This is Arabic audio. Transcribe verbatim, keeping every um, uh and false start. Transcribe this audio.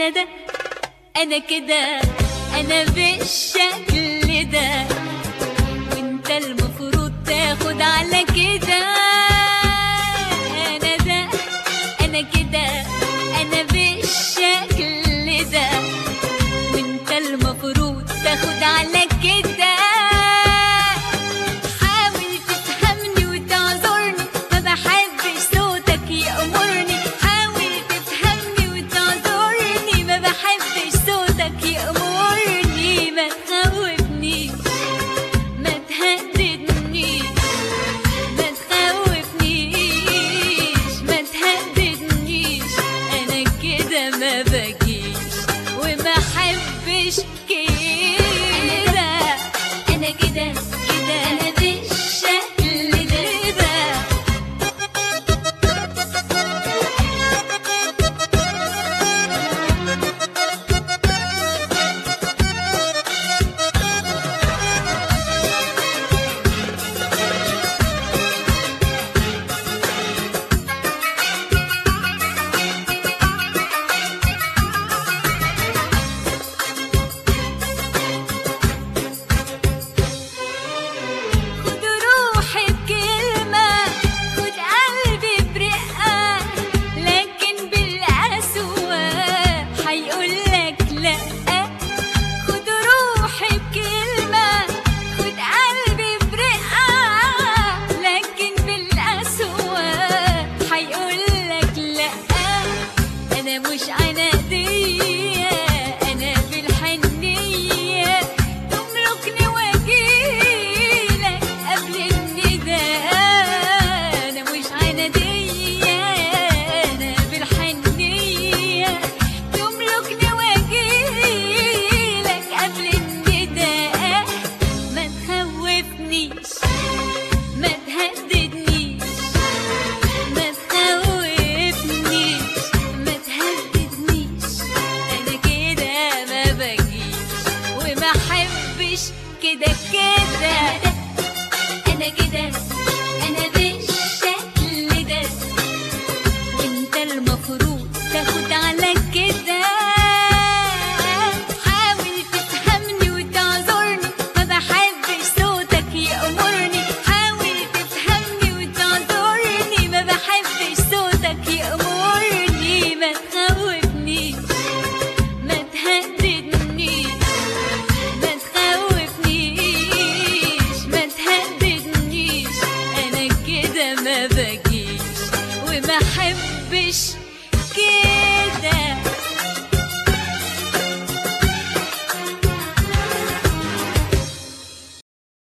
أنا ده أنا كده أنا بالشكل ده، وانت المفروض تاخد على كده. أنا ده أنا كده أنا بالشكل ده، وانت المفروض تاخد على كده. حاول تفهمني وتعذرني، ما بحبش صوتك يأمرني. حاول تفهمني وتعذرني، ما بحبش صوتك يأمرني. ما تخوفنيش ما تهددنيش ما تخوفنيش ما تهددنيش. أنا كده ما بجيش وما حبش كده. أنا كده كده أنا بالشكل ده. خد روحي بكلمة، خد قلبي برقة، لكن بالقسوة حيقولك لأ. خد روحي بكلمة، خد قلبي برقة، لكن بالقسوة حيقولك لأ. أنا مش عنادية، أنا بالحنية تملكني واجيلك قبل النداء. أنا مش عنادية، أنا بالحنية تملكني واجيلك قبل النداء. ما تخوفنيش ما تهددنيش ما تخوفنيش ما تهددنيش. أنا كده ما بجيش وما حبش كده كده. أنا كده أنا بالشكل ده، وانت المفروض تاخد على كده. حاول تفهمني وتعذرني، ما بحبش صوتك يأمرني. حاول تفهمني وتعذرني، ما بحبش صوتك يأمرني. ما تخوفنيش ما تهددنيش ما تخوفنيش ما تهددنيش. أنا كده ما بجيش وما حبش